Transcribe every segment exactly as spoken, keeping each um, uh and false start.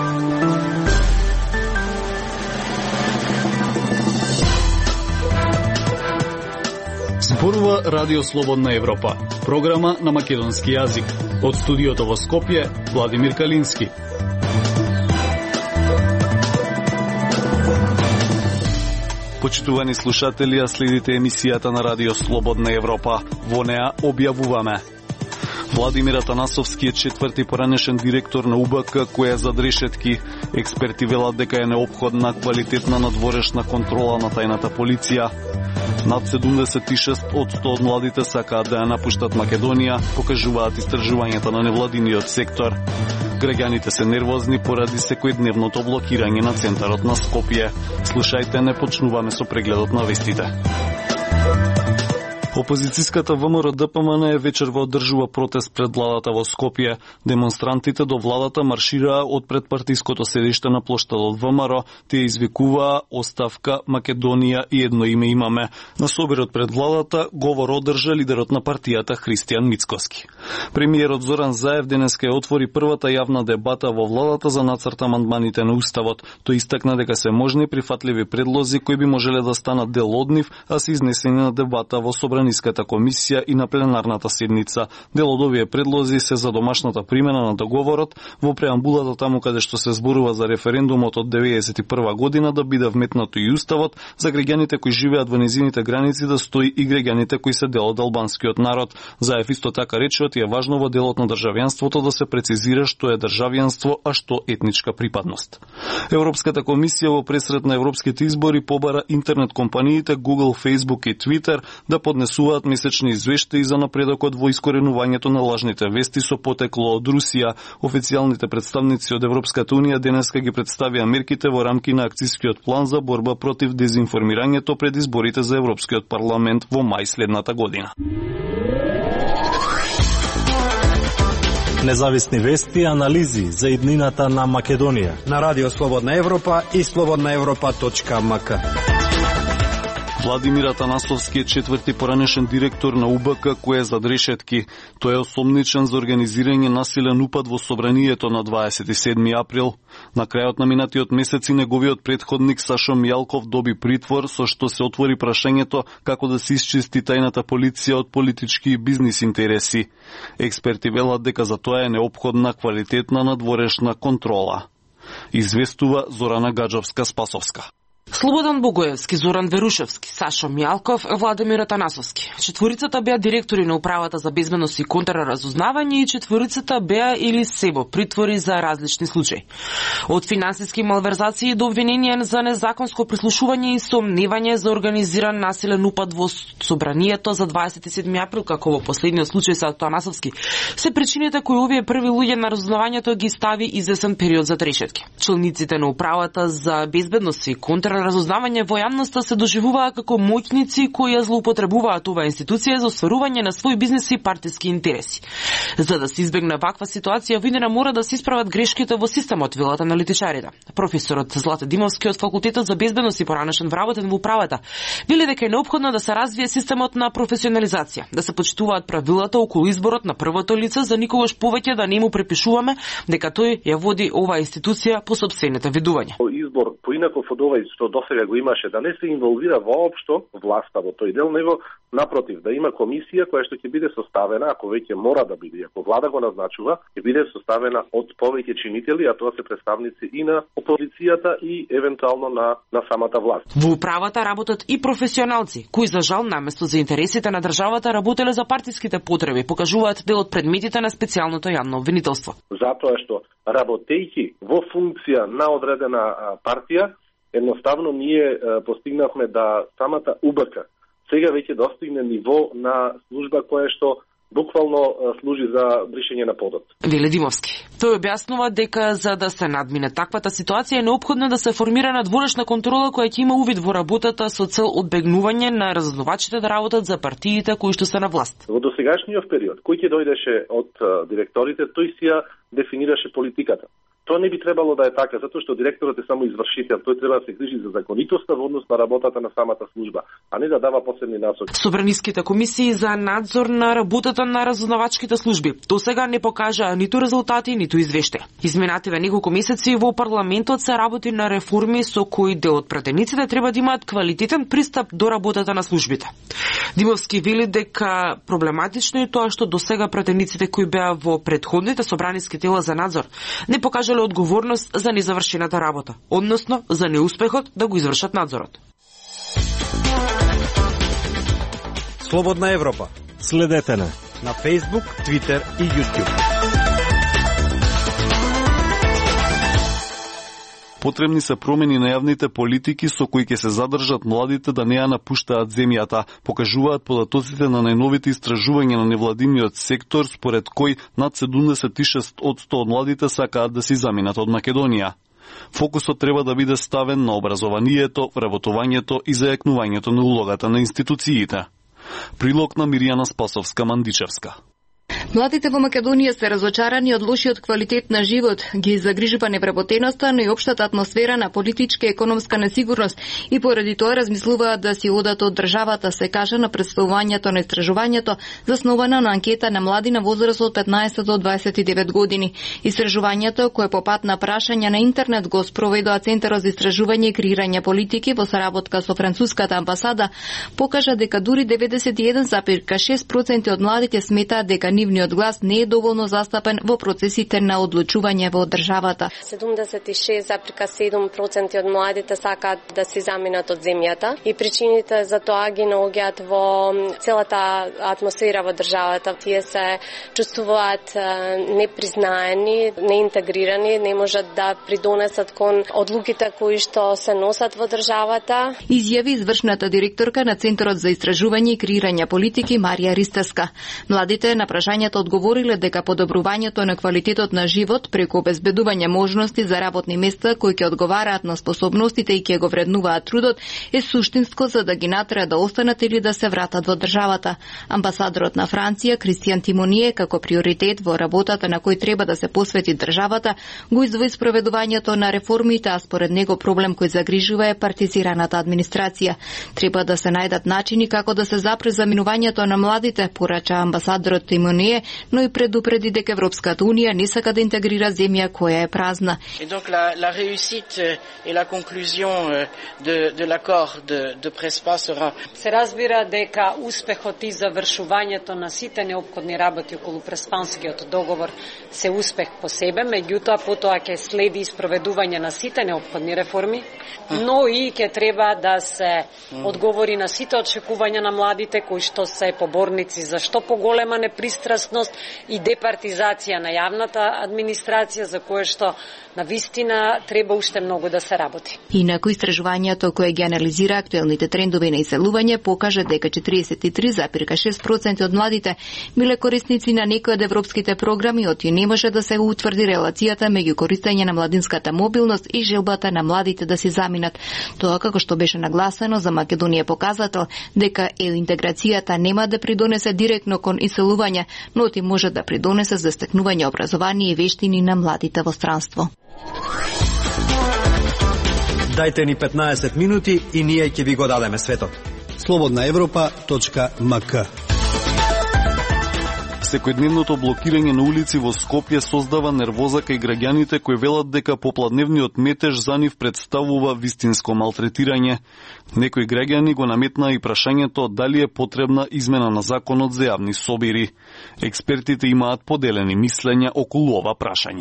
Зборува Радио Слободна Европа, програма на македонски јазик. Од студиото во Скопје, Владимир Калински. Почитувани слушатели, следите емисијата на Радио Слободна Европа. Во неа објавуваме: Владимир Атанасовски е четврти поранешен директор на У Б К кој е за решетки. Експерти велат дека е неопходна квалитетна надворешна контрола на тајната полиција. Над седумдесет и шест одсто од младите сакаат да ја напуштат Македонија, покажуваат истражувањата на невладиниот сектор. Граѓаните се нервозни поради секојдневното блокирање на центарот на Скопје. Слушајте, не почнуваме со прегледот на вестите. Опозицијската В М Р Д П М Н е вечерва одржува протест пред владата во Скопје. Демонстрантите до владата маршираа од предпартиското седиште на плоштадот В М Р. Тие извикуваа оставка Македонија и едно име имаме. На соберот пред владата говор одржа лидерот на партијата Христијан Мицкоски. Премиерот Зоран Заев денеска ја отвори првата јавна дебата во владата за нацрт амандманите на Уставот. Тој истакна дека се можни прифатливи предлози кои би можеле да станат дел од нив, а се изнесени на дебата во Собраниската комисија и на пленарната седница. Дел од овие предлози се за домашната примена на договорот, во преамбулата таму каде што се зборува за референдумот од деветдесет и прва година да биде вметнато и Уставот, за граѓаните кои живеат во незините граници да стои и граѓаните кои се дел од албанскиот народ. Заев исто така рече е важно во делот на државјанството да се прецизира што е државјанство, а што етничка припадност. Европската комисија во пресрет на европските избори побара интернет компаниите Google, Facebook и Twitter да поднесуваат месечни извештаи за напредокот во искоренувањето на лажните вести со потекло од Русија. Официјалните представници од Европската унија денеска ги представија мерките во рамки на акцискиот план за борба против дезинформирањето пред изборите за Европскиот парламент во мај следната година. Независни вести и анализи за иднината на Македонија на Радио Слободна Европа и слободна европа точка м к. Владимир Атанасовски е четврти поранешен директор на У Б К кој е за решетки. Тој е осомничен за организирање насилен упад во собранието на дваесет и седми април. На крајот на минатиот месец и неговиот претходник Сашо Мијалков доби притвор, со што се отвори прашањето како да се исчисти тајната полиција од политички и бизнис интереси. Експерти велат дека за тоа е неопходна квалитетна надворешна контрола. Известува Зорана Гаджовска-Спасовска. Слободан Богоевски, Зоран Верушевски, Сашо Мијалков, Владимир Атанасовски. Четворицата беа директори на Управата за безбедност и контраразузнавање и четворицата беа или се во притвори за различни случаи. Од финансиски малверзации до обвинение за незаконско прислушување и сомневање за организиран насилен упад во собранието за дваесет и седми април, како во последниот случај со Атанасовски, се причините кои овие први луѓе на разузнавањето ги стави извесен период за решетки. Члениците на Управата за безбедност и контра разузнавање во јавноста се доживуваа како моќници кои ја злоупотребуваат оваа институција за остварување на свој бизнес и партиски интереси. За да се избегне ваква ситуација, во иднина мора да се исправат грешките во системот, велат аналитичарите. Професорот Злате Димовски од Факултетот за безбедност и поранешен вработен во Управата вели дека е неопходно да се развие системот на професионализација, да се почитуваат правилата околу изборот на првото лице, за никогаш повеќе да не му препишуваме дека тој ја води оваа институција по сопствените видувања. Избор поинаков од овој што досега го имаше, да не се инволвира воопшто власта во тој дел, него напротив, да има комисија која што ќе биде составена, ако веќе мора да биде, ако влада го назначува, ќе биде составена од повеќе чинители, а тоа се представници и на опозицијата и евентуално на на самата власт. Во управата работат и професионалци, кои за жал наместо за интересите на државата работеле за партиските потреби, покажуваат дел од предметите на специјалното јавно обвинителство. Затоа што работејќи во функција на одредена партија, едноставно ние постигнавме да самата У Б К сега веќе достигне ниво на служба која што буквално служи за бришење на подот. Веле Димовски. Тој објаснува дека за да се надмине таквата ситуација е неопходно да се формира надворешна контрола која ќе има увид во работата со цел одбегнување на разузнавачите да работат за партиите кои што се на власт. Во досегашниот период, кој ќе дојдеше од директорите, тој си ја дефинираше политиката. Тоа не би требало да е така, затоа што директорот е само извршител, тој треба да се грижи за законитоста во однос на работата на самата служба, а не да дава посебни насоки. Собраниските комисии за надзор на работата на разузнавачките служби до сега не покажаа ниту резултати, ниту извештај. Изминативе неколку месеци во парламентот се работи на реформи со кои дел од пратениците треба да имаат квалитетен пристап до работата на службите. Димовски вели дека проблематично е тоа што до сега пратениците кои беа во претходните собраниски тела за надзор не покажале одговорност за незавршената работа, односно за неуспехот да го извршат надзорот. Слободна Европа. Следете на на Facebook, Twitter и YouTube. Потребни се промени на јавните политики со кои ќе се задржат младите да не ја напуштаат земјата, покажуваат податоците на најновите истражувања на невладиниот сектор, според кој над седумдесет и шест одсто од младите сакаат да си заминат од Македонија. Фокусот треба да биде ставен на образованието, вработувањето и зајакнувањето на улогата на институциите. Прилог на Мирјана Спасовска-Мандичевска. Младите во Македонија се разочарани од лошиот квалитет на живот, ги загрижува невработеноста, но и општата атмосфера на политичка и економска несигурност и поради тоа размислуваат да си одат од државата, се каже на представувањето на истражувањето засновано на анкета на млади на возраст од петнаесет до дваесет и девет години. Истражувањето, кое по пат на прашања на интернет го спроведува Центарот за истражување и креирање политики во соработка со француската амбасада, покажа дека дури деветдесет и еден зарез шест проценти од младите сметаат дека нивниот глас не е доволно застапен во процесите на одлучување во државата. седумдесет и шест зарез седум проценти од младите сакаат да се заминат од земјата и причините за тоа ги наоѓаат во целата атмосфера во државата. Тие се чувствуваат непризнаени, неинтегрирани, не можат да придонесат кон одлуките кои што се носат во државата. Изјави извршната директорка на Центарот за истражување и креирање политики Марија Ристевска. Младите на прашањето одговориле дека подобрувањето на квалитетот на живот преку обезбедување можности за работни места кои ќе одговараат на способностите и ќе го вреднуваат трудот е суштинско за да ги натераат да останат или да се вратат во државата. Амбасадорот на Франција Кристијан Тимоние како приоритет во работата на кој треба да се посвети државата го издвои спроведувањето на реформите, а според него проблем кој загрижува е партизираната администрација. Треба да се најдат начини како да се запре заминувањето на младите, порача амбасадорот Тимоние, но и предупреди дека Европската унија не сака да интегрира земја која е празна. Et donc la, la réussite et la conclusion de, de l'accord de, de Prespa sera... Се разбира дека успехот и завршувањето на сите неопходни работи околу Преспанскиот договор се успех по себе, меѓутоа потоа ќе следи испроведување на сите неопходни реформи, но и ќе треба да се одговори на сите очекувања на младите кои што се поборници за што поголема непристрасност и департизација на јавната администрација, за кое што на вистина треба уште многу да се работи. Инаку истражувањето кое ги анализира актуелните трендови на иселување покажа дека четиридесет и три зарез шест проценти од младите биле корисници на некои од европските програми, оти не може да се утврди релацијата меѓу користење на младинската мобилност и желбата на младите да се заминат. Тоа како што беше нагласено за Македонија показател дека интеграцијата нема да придонесе директно кон иселување, но оти може да придонесе за стекнување образование и вештини на младите во странство. Дајте ни петнаесет минути и ние ќе ви го дадеме светот. слободна европа точка ем ка. Секојдневното блокирање на улици во Скопје создава нервоза кај граѓаните кои велат дека попладневниот метеж за нив представува вистинско малтретирање. Некои граѓани го наметнаа и прашањето дали е потребна измена на законот за јавни собири. Експертите имаат поделени мислења околу ова прашање.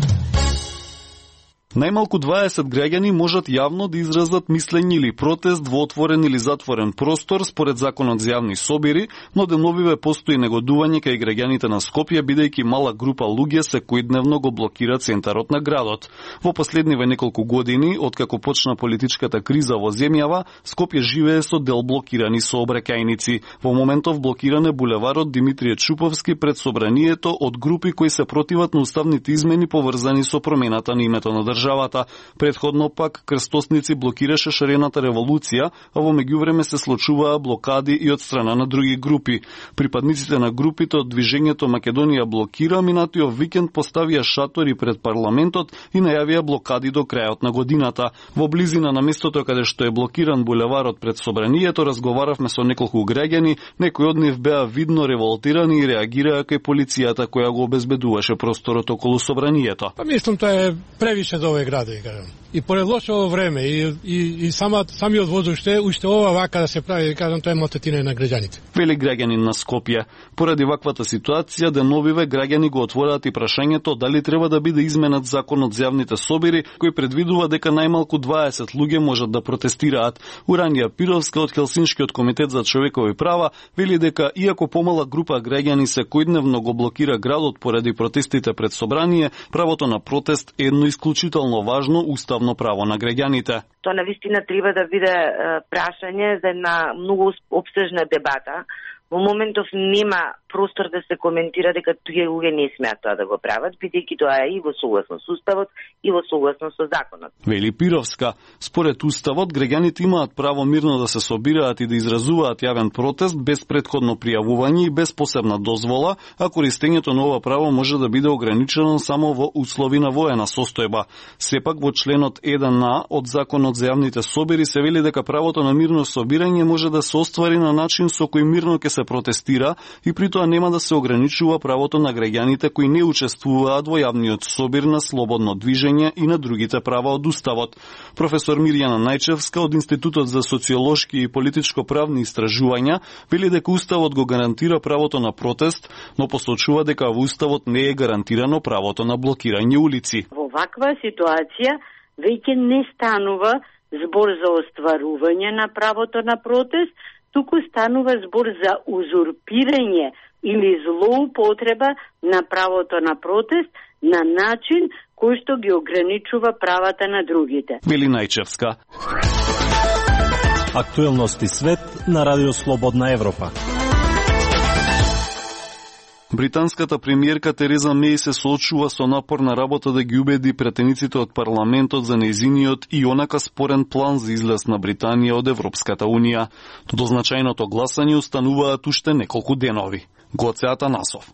Најмалку дваесет граѓани можат јавно да изразат мислење или протест во отворен или затворен простор според законот за јавни собири, но деновиве постои негодување кај граѓаните на Скопје бидејќи мала група луѓе секојдневно го блокира центарот на градот. Во последниве неколку години, откако почна политичката криза во земјава, Скопје живее со дел блокирани сообраќајници. Во моментов блокиран е булеварот Димитрije Чуповски пред собранието од групи кои се противат на уставните измени поврзани со промената на името на државата. државата. Претходно пак крстосници блокираше шарената револуција, а во меѓувреме се случуваа блокади и од страна на други групи. Припадниците на групите од движењето Македонија блокира минатиот викенд поставија шатори пред парламентот и најавија блокади до крајот на годината. Во близина на местото каде што е блокиран булеварот пред собранието разговаравме со неколку граѓани, некои од нив беа видно револтирани и реагираа кај полицијата која го обезбедуваше просторот околу собранието. Па мислам тоа е превише за овој град, кажам. И поред лошо време и и, и сама самиот воздух уште уште ова вака да се прави, кажам, тоа е мотетина на граѓаните. Вели граѓанин на Скопје. Поради ваквата ситуација деновиве граѓани го отвораат и прашањето дали треба да биде изменат законот за јавните собири, кој предвидува дека најмалку дваесет луѓе можат да протестираат. Уранија Пировска од Хелсиншкиот комитет за човекови права вели дека иако помала група граѓани секојдневно го блокира градот поради протестите пред собрание, правото на протест е едно исклучително важно уставно право на граѓаните. Тоа навистина треба да биде прашање за една многу опсежна дебата. Во моментов нема простор да се коментира дека тие луѓе не смеат тоа да го прават, бидејќи тоа е и во согласно со уставот и во согласно со законот. Вели Пировска, според уставот граѓаните имаат право мирно да се собираат и да изразуваат јавен протест без претходно пријавување и без посебна дозвола, а користењето на ова право може да биде ограничено само во услови на воена состојба. Сепак во членот еден а од законот за јавните собири се вели дека правото на мирно собирање може да се оствари на начин со кој мирно ќе се протестира и при тоа нема да се ограничува правото на граѓаните кои не учествуваат во јавниот собир на слободно движење и на другите права од уставот. Професор Мирјана Најчевска од Институтот за социолошки и политичко-правни истражувања вели дека уставот го гарантира правото на протест, но посочува дека во уставот не е гарантирано правото на блокирање улици. Во ваква ситуација веќе не станува збор за остварување на правото на протест, туку станува збор за узурпирање или злоупотреба на правото на протест на начин кој што ги ограничува правата на другите. Вели Најчевска. Актуелности свет на Радио Слободна Европа. Британската премиерка Тереза Меј се соочува со напорна работа да ги убеди претениците од парламентот за нејзиниот и онака спорен план за излез на Британија од Европската Унија. До значајното гласање остануваат уште неколку денови. Гоце Атанасов.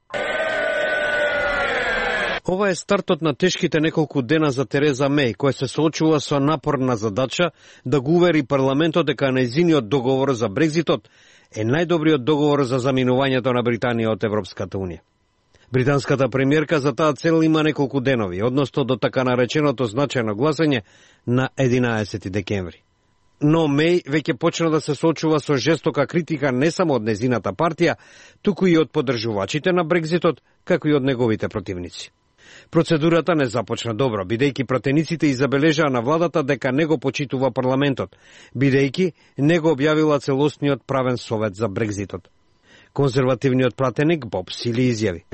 Ова е стартот на тешките неколку дена за Тереза Меј, која се соочува со напорна задача да го увери парламентот дека нејзиниот договор за Брекзитот е најдобриот договор за заминувањето на Британија од Европската Унија. Британската премиерка за таа цел има неколку денови, односно до така нареченото значајно гласање на единаесети декември. Но Меј веќе почна да се соочува со жестока критика не само од незината партија, туку и од поддржувачите на Брекзитот, како и од неговите противници. Процедурата не започна добро, бидејќи пратениците и забележаа на владата дека не го почитува парламентот, бидејќи не го објавила целосниот правен совет за Брекзитот. Конзервативниот пратеник Боб Сили изјави: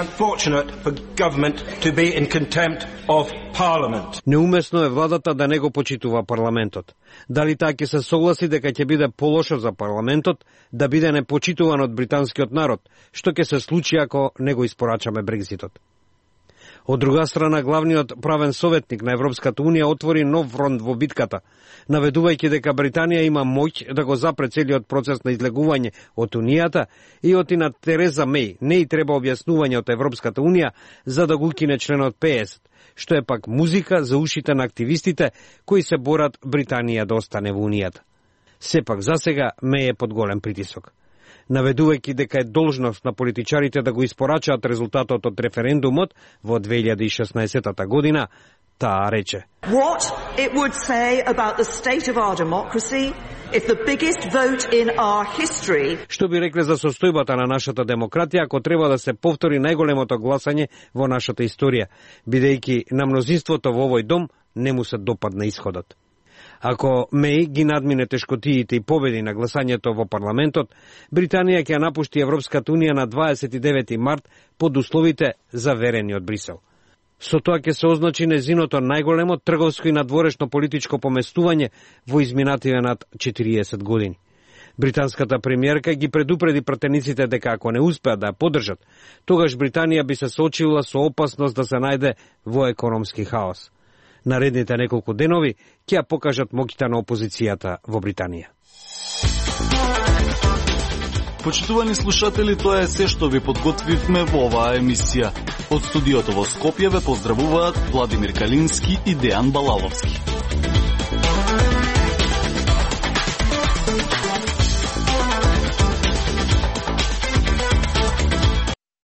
неумесно е владата да не го почитува парламентот. Дали таа ќе се согласи дека ќе биде полошо за парламентот да биде непочитуван од британскиот народ, што ќе се случи ако не го испорачаме Брекзитот. Од друга страна, главниот правен советник на Европската Унија отвори нов фронт во битката, наведувајќи дека Британија има моќ да го запре целиот процес на излегување од Унијата и оти на Тереза Меј не и треба објаснување од Европската Унија за да го укине членот петдесет, што е пак музика за ушите на активистите кои се борат Британија да остане во Унијата. Сепак, засега Меј е под голем притисок. Наведувајќи дека е должност на политичарите да го испорачаат резултатот од референдумот во две илјади и шеснаесетта година, таа рече: What it would say about the state of our democracy if the biggest vote in our history. Што би рекле за состојбата на нашата демократија ако треба да се повтори најголемото гласање во нашата историја, бидејќи на мнозинството во овој дом не му се допадна исходот. Ако Меј ги надмине тешкотиите и победи на гласањето во парламентот, Британија ќе напушти Европската Унија на дваесет и девети март под условите заверени од Брисел. Со тоа ќе се означи незиното најголемо трговско и надворешно политичко поместување во изминативе над четириесет години. Британската премиерка ги предупреди пратениците дека ако не успеат да ја поддржат, тогаш Британија би се соочила со опасност да се најде во економски хаос. Наредните неколку денови ќе ја покажат моќта на опозицијата во Британија. Почитувани слушатели, тоа е се што ви подготвивме во оваа емисија. Од студиото во Скопје ве поздравуваат Владимир Калински и Дејан Балаловски.